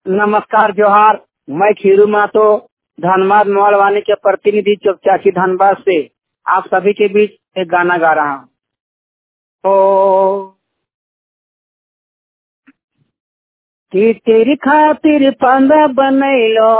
नमस्कार जोहार। मैं खीरू मातो धनबाद मोहलवानी के प्रतिनिधि चौकचाची धनबाद से आप सभी के बीच एक गाना गा रहा हूँ। ओ कि तेरी खातिर पांदा बनैलो,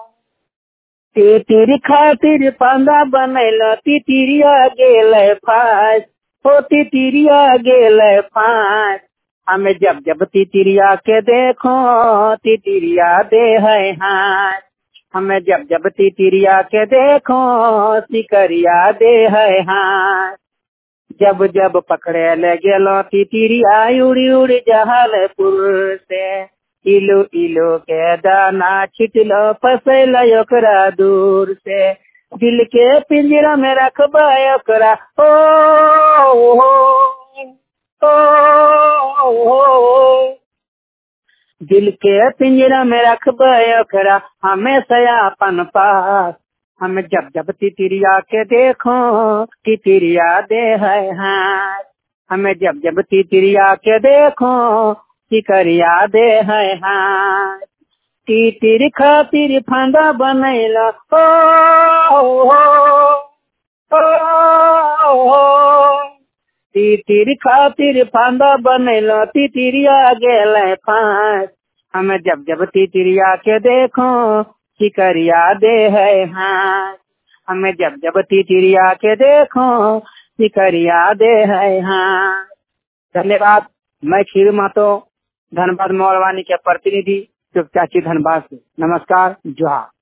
तेरी खातिर पांदा बनैलो, तितिरिया गेलै फास, हो तितिरिया गेलै फास। हमें जब जब तितिरिया के देखो तितिरिया दे है हाथ, हमें जब जब तितिरिया के देखो सिकरिया दे है हाथ। जब जब पकड़े ले गेलो तितिरिया उड़ी उड़ी जहालपुर से, इलो इलो के दाना छिटलो फसैल ओकरा दूर से। दिल के पिंजरा में रखबा ओकरा, ओ दिल के पिंजरा में रखबा ओकरा हमेशा अपन पास। हमें जब जब तितिरिया के देखो तितिरिया दे है हाथ, हमें जब जब तितिरिया के देखो सिकरिया दे है हाथ। तितिर खातिर फांदा बनैला, तितिर खातिर फांदा बनैला, तितिरिया गेलै फांस। हमें जब जब तितिरिया के देखो सिकरिया दे है हाथ, हमें जब जब तितिरिया के देखो सिकरिया दे है हाथ। धन्यवाद। मैं खीरू मातो धनबाद मोहलवानी के प्रतिनिधि चौकचाची धनबाद से। नमस्कार जोहार।